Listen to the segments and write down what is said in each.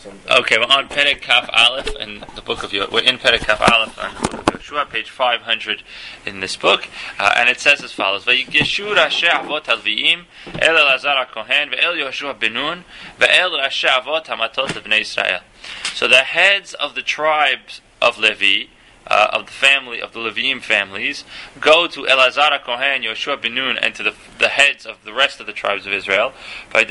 something. Okay, we're on Perek Kaf Aleph in the book of we're in Perek Kaf Aleph on the book of Yoshua, page 500 in this book, and it says as follows: Vayigeshu Rashi Avot Halviim El Elazar HaKohen ve'el Yoshua ben Nun ve'el Rashi Avot Hamatot LeBnei Israel. So the heads of the tribes of Levi, of the family of the Leviim families, go to Elazar HaKohen, Yoshua ben Nun, and to the heads of the rest of the tribes of Israel. And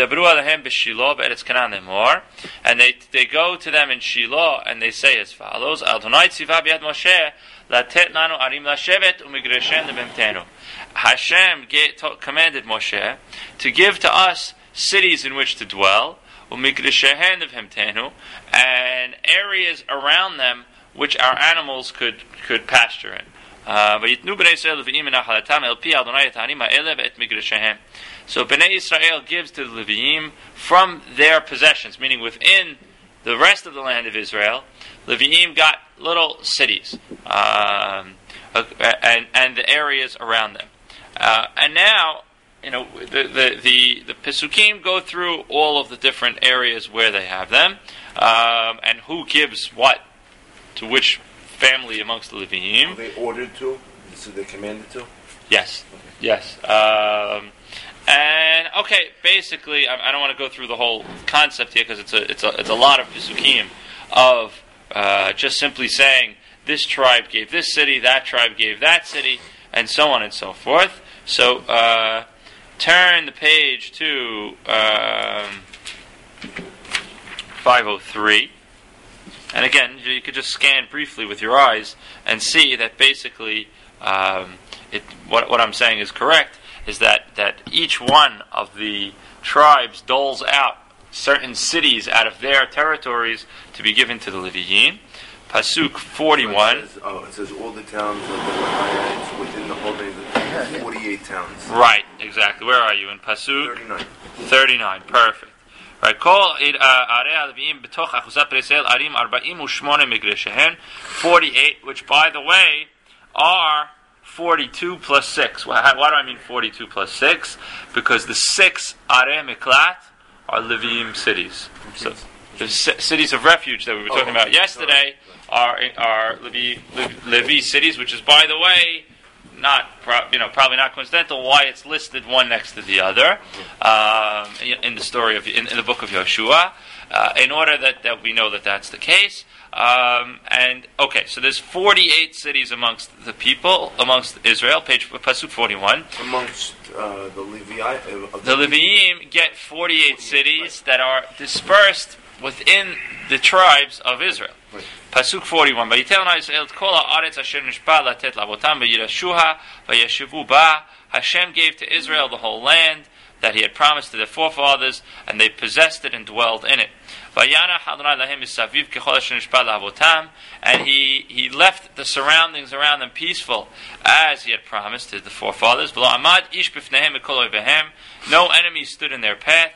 they go to them in Shiloh and they say as follows: Adonai tziva b'yad Moshe latet lanu arim lashevet umigreshen lebemtenu. Hashem commanded Moshe to give to us cities in which to dwell, umigreshen lebemtenu, and areas around them which our animals could pasture in. So Bnei Israel gives to the Leviim from their possessions, meaning within the rest of the land of Israel. Leviim got little cities and the areas around them. And now, the Pesukim go through all of the different areas where they have them, and who gives what to which family amongst the Leviim. Are they ordered to? So they commanded to? Yes. Okay. Yes. And okay, basically, I don't want to go through the whole concept here because it's a lot of Pesukim of just simply saying this tribe gave this city, that tribe gave that city, and so on and so forth. So turn the page to 503. And again, you could just scan briefly with your eyes and see that basically what I'm saying is correct, is that each one of the tribes doles out certain cities out of their territories to be given to the Leviim. Pasuk 41. It says all the towns of the Levites within the holding of 48 towns. Right, exactly. Where are you? In Pasuk? 39. 39, perfect. Right, Kol Arei Leviim b'toch achuzat Bnei Yisrael arim 48 migreshen, 48, which by the way are 42 plus 6. Why do I mean 42 plus 6? Because the 6 Arei Miklat are Leviim cities. So the cities of refuge that we were talking about yesterday are Levi cities, which is, by the way, probably not coincidental why it's listed one next to the other in the story of in the book of Yoshua, in order that we know that that's the case. And okay, so there's 48 cities amongst the people, amongst Israel. Pasuk 41. Amongst the Leviite, the Leviim get 48 cities that are dispersed within the tribes of Israel. Right. Pasuk 41. Hashem gave to Israel the whole land that He had promised to their forefathers, and they possessed it and dwelled in it. And He left the surroundings around them peaceful, as He had promised to the forefathers. No enemies stood in their path.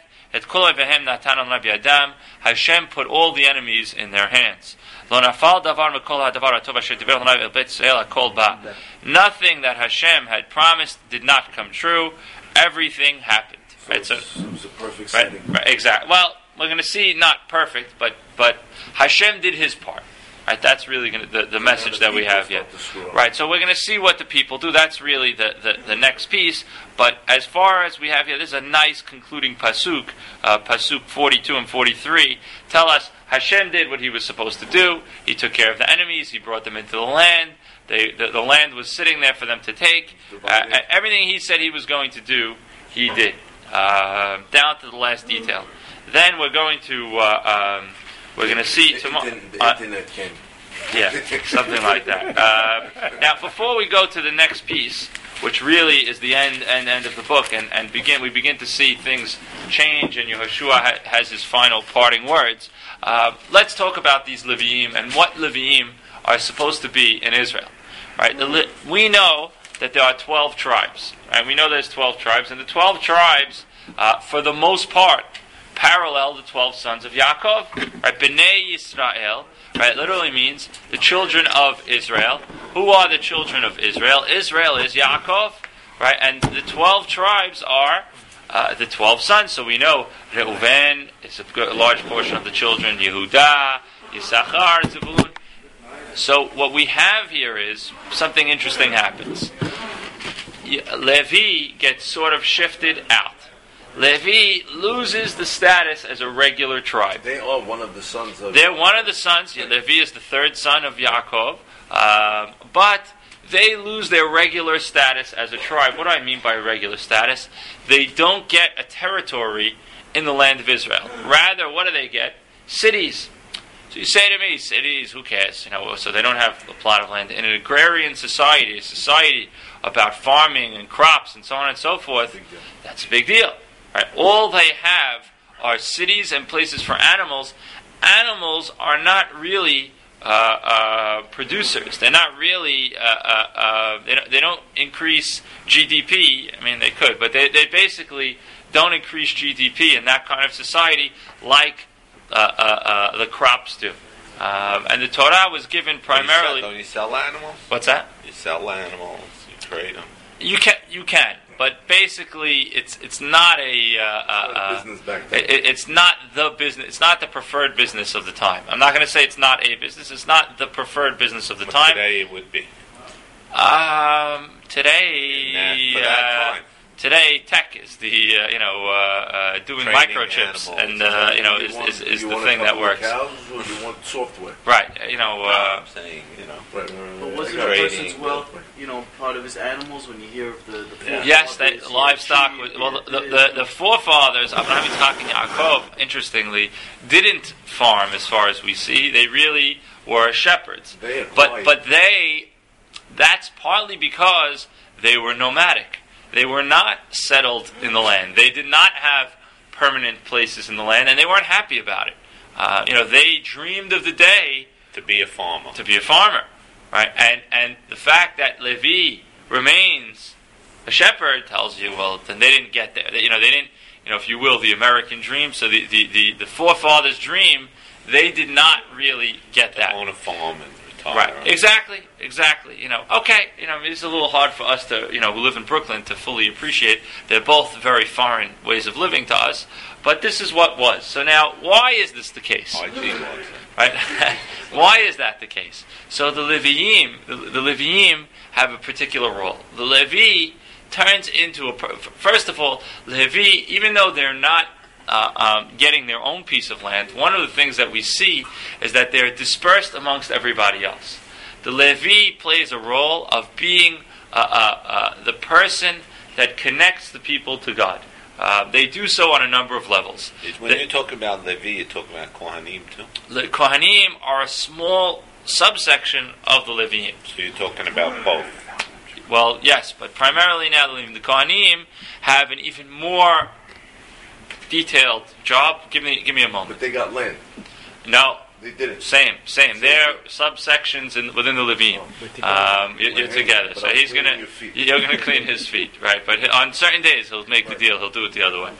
Hashem put all the enemies in their hands. Nothing that Hashem had promised did not come true. Everything happened. Right? So it was a perfect setting. Right, exactly. Well, we're going to see not perfect, but Hashem did His part. Right, that's really the message that we have here. Right, so we're going to see what the people do. That's really the next piece. But as far as we have here, this is a nice concluding pasuk. Pasuk 42 and 43 tell us Hashem did what He was supposed to do. He took care of the enemies. He brought them into the land. The land was sitting there for them to take. Everything He said He was going to do, He did, down to the last detail. Then we're going to see tomorrow. The internet came. Yeah, something like that. Now, before we go to the next piece, which really is the end of the book, and we begin to see things change, and Yehoshua has his final parting words. Let's talk about these Leviim and what Leviim are supposed to be in Israel. Right? We know that there are 12 tribes. Right? We know there's 12 tribes, and the 12 tribes, for the most part, parallel the 12 sons of Yaakov. Right? Bnei Yisrael, right, literally means the children of Israel. Who are the children of Israel? Israel is Yaakov, right? And the 12 tribes are the 12 sons. So we know Reuven is a large portion of the children, Yehuda, Yisachar, Zebulun. So what we have here is something interesting happens. Levi gets sort of shifted out. Levi loses the status as a regular tribe. They are one of the sons of... They're one of the sons. Levi is the third son of Yaakov. But they lose their regular status as a tribe. What do I mean by regular status? They don't get a territory in the land of Israel. Rather, what do they get? Cities. So you say to me, cities, who cares? So they don't have a plot of land. In an agrarian society, a society about farming and crops and so on and so forth, that's a big deal. Right? All they have are cities and places for animals. Animals are not really producers. They're not really. They don't increase GDP. I mean, they could, but they basically don't increase GDP in that kind of society like the crops do. And the Torah was given primarily. Don't you sell animals? What's that? You sell animals. You trade them. You can, but basically, it's not a business back then. it's not the business. It's not the preferred business of the time. I'm not going to say it's not a business. It's not the preferred business of the But time. today it would be. Today, For that time. Today, tech is the doing Training microchips, animals. and is the thing that works. Cows, or you want software? Right. I'm saying, Right. But wasn't a Trading. person's wealth, part of his animals when you hear of the Yes, forefathers, livestock. sheep, Well, the forefathers, Abraham, Yitzchak, and Yaakov, interestingly, didn't farm as far as we see. They really were shepherds. But that's partly because they were nomadic. They were not settled in the land. They did not have permanent places in the land, and they weren't happy about it. They dreamed of the day to be a farmer. Right? And the fact that Levi remains a shepherd tells you, well, then they didn't get there. They didn't, if you will, the American dream. So the forefathers' dream, they did not really get that. Own a farm and retire. Right, exactly. Okay, it's a little hard for us to, who live in Brooklyn, to fully appreciate. They're both very foreign ways of living to us, but this is what was. So now, why is this the case? Right? Why is that the case? So the Leviim have a particular role. The Levi turns into first of all, Levi, even though they're not getting their own piece of land, one of the things that we see is that they're dispersed amongst everybody else. The Levi plays a role of being the person that connects the people to God. They do so on a number of levels. When you talk about Levi, you talk about Kohanim too? The Kohanim are a small subsection of the Leviim. So you're talking about both? Well, yes, but primarily now the Kohanim have an even more detailed job. Give me a moment. But they got land. No. They didn't. Same. They're subsections within the Leviim. You're together. So you're going to clean his feet, right? But on certain days he'll make the deal. He'll do it the other way.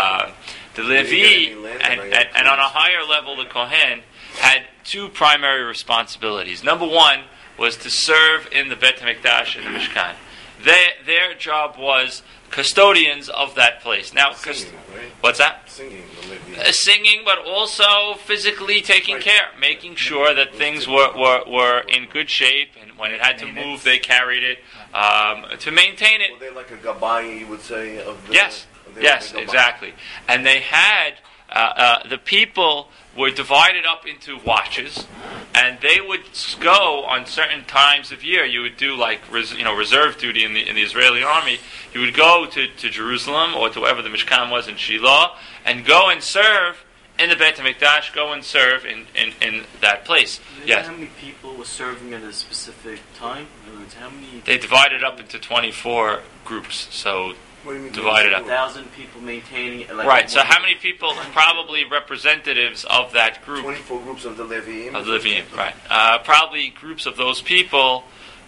The Levi, and on a higher level, the Kohen had two primary responsibilities. Number one was to serve in the Bet HaMikdash and the Mishkan. Their job was custodians of that place. Now, singing, right? What's that? Singing, but also physically taking care, making sure that things were in good shape, and when it had to move, they carried it to maintain it. Were they like a gabai, you would say? Yes, exactly. And they had the people were divided up into watches, and they would go on certain times of year. You would do like reserve duty in the Israeli army. You would go to Jerusalem or to wherever the Mishkan was in Shiloh, and go and serve in the Beit HaMikdash. Go and serve in that place. Yes. How many people were serving at a specific time? In other words, how many? They divided up into 24 groups. So. What do you mean? Divided up. 1,000 people maintaining it. Right, so how many people, probably representatives of that group? 24 groups of the Leviim. Right. Probably groups of those people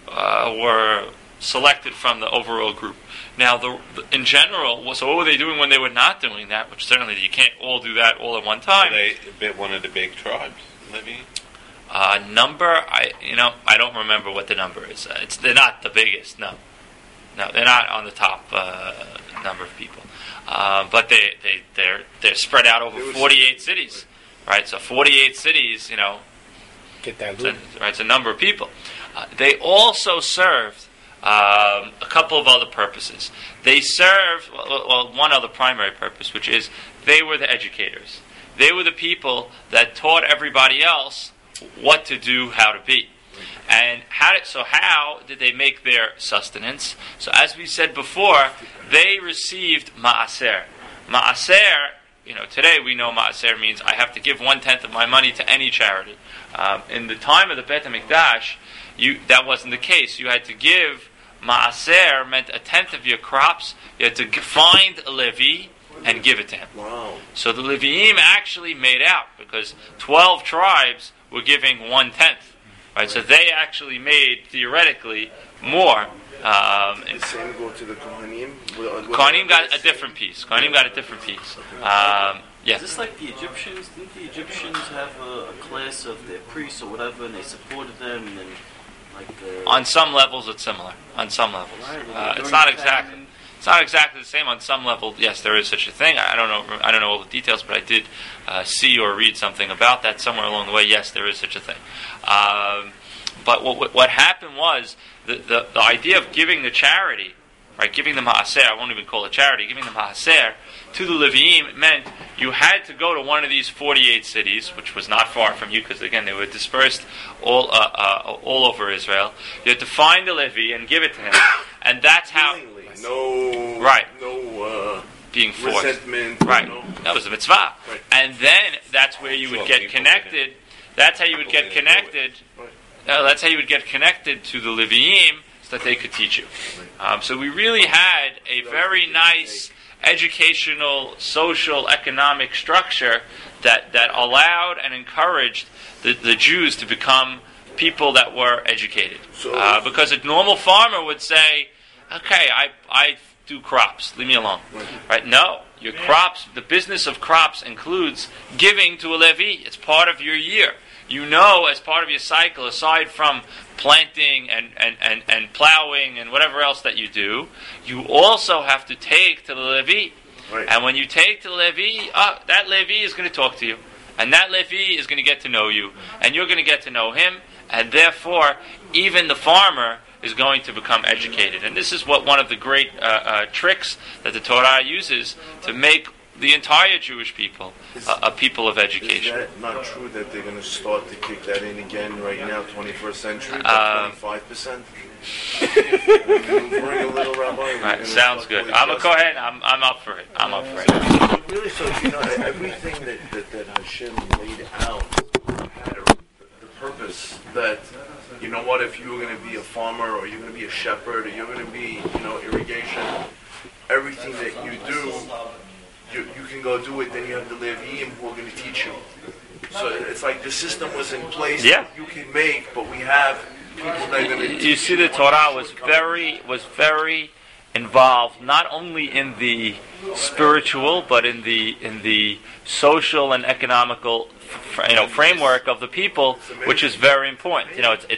were selected from the overall group. Now, in general, so what were they doing when they were not doing that? Which certainly you can't all do that all at one time. Were they one of the big tribes, Levi? Number, I don't remember what the number is. They're not the biggest, no. No, they're not on the top number of people. But they're spread out over 48 cities, right? So 48 cities, Get that it's loop. a number of people. They also served a couple of other purposes. They served, one other primary purpose, which is they were the educators. They were the people that taught everybody else what to do, how to be. And how did they make their sustenance? So as we said before, they received ma'aser. Ma'aser, today we know ma'aser means I have to give 1/10 of my money to any charity. In the time of the Beit HaMikdash, that wasn't the case. You had to give ma'aser, meant 1/10 of your crops. You had to find a Levi and give it to him. Wow. So the Leviim actually made out because 12 tribes were giving 1/10. Right, so they actually made theoretically more. The same go to the Kohanim. Kohanim got a different piece. Is this like the Egyptians? Didn't the Egyptians have a class of their priests or whatever, and they supported them, and then On some levels, it's similar. On some levels, Right, it's not exactly. It's not exactly the same. On some level, yes, there is such a thing. I don't know all the details, but I did see or read something about that somewhere along the way. Yes, there is such a thing. But what happened was the idea of giving the charity, right? Giving the maaser. I won't even call it charity. Giving the maaser to the Leviim meant you had to go to one of these 48 cities, which was not far from you, because again they were dispersed all over Israel. You had to find a Levi and give it to him, and that's how. No, right. No being forced. Resentment. Right. No. That was a mitzvah. Right. And then that's where you would get connected. That's how you would get connected. That's how you would get connected to the Leviim so that they could teach you. So we really had a very nice educational, social, economic structure that allowed and encouraged the Jews to become people that were educated. Because a normal farmer would say, okay, I do crops, leave me alone. Right? No, your crops, the business of crops includes giving to a Levi. It's part of your year. As part of your cycle, aside from planting and plowing and whatever else that you do, you also have to take to the Levi. Right. And when you take to the Levi, that Levi is going to talk to you. And that Levi is going to get to know you. And you're going to get to know him. And therefore, even the farmer is going to become educated. And this is what one of the great tricks that the Torah uses to make the entire Jewish people a people of education. Is that not true that they're going to start to kick that in again right now, 21st century, 25%? Maneuvering a little, Rabbi. Right, sounds good. I'm gonna go ahead. I'm up for it. Really, everything that Hashem laid out had the purpose that, if you were going to be a farmer or you're going to be a shepherd or you're going to be, irrigation, everything that you do, you can go do it. Then you have the Leviim who are going to teach you. So it's like the system was in place that you can make, but we have people that are going to teach you. You see, the Torah was very involved not only in the spiritual but in the social and economical framework of the people, which is very important.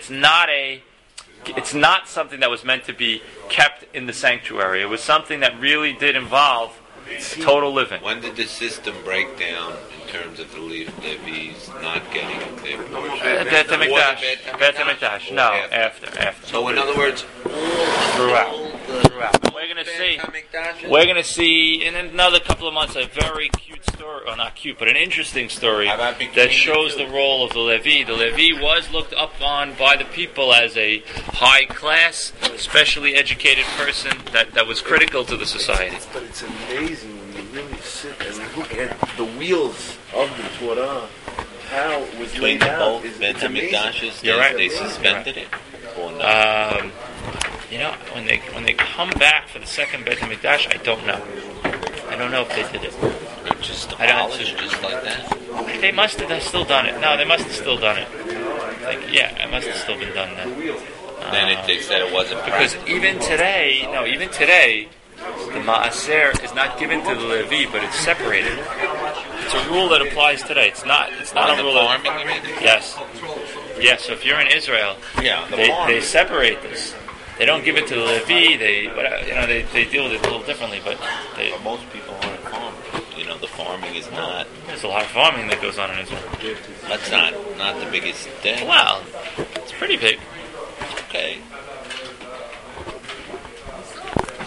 It's not something that was meant to be kept in the sanctuary. It was something that really did involve total living. When did the system break down in terms of the Levi's not getting their portion? Bet HaMikdash. No, after. So in other words, throughout. We're going to see in another couple of months a very cute story, or not cute, but an interesting story that shows the role of the Levi. The Levi was looked up on by the people as a high class, specially educated person that was critical to the society. But it's amazing when you really sit and look at the wheels of the Torah, how it was between laid out. both Beit HaMikdashes, You're right. they suspended it. Or not? When they come back for the second Beit HaMikdash, I don't know. I don't know if they did it. Just abolished, just like that. They must have still done it. No, they must have still done it. It must have still been done then. Then they said it wasn't because even today, the Maaser is not given to the Levi, but it's separated. It's a rule that applies today. It's not a rule farming, you mean? Yes. So if you're in Israel, they separate this. They don't give it to the Levi. They deal with it a little differently, but Most people aren't farmers. The farming is not. there's a lot of farming that goes on in Israel. That's not the biggest thing. Wow, it's pretty big. Okay.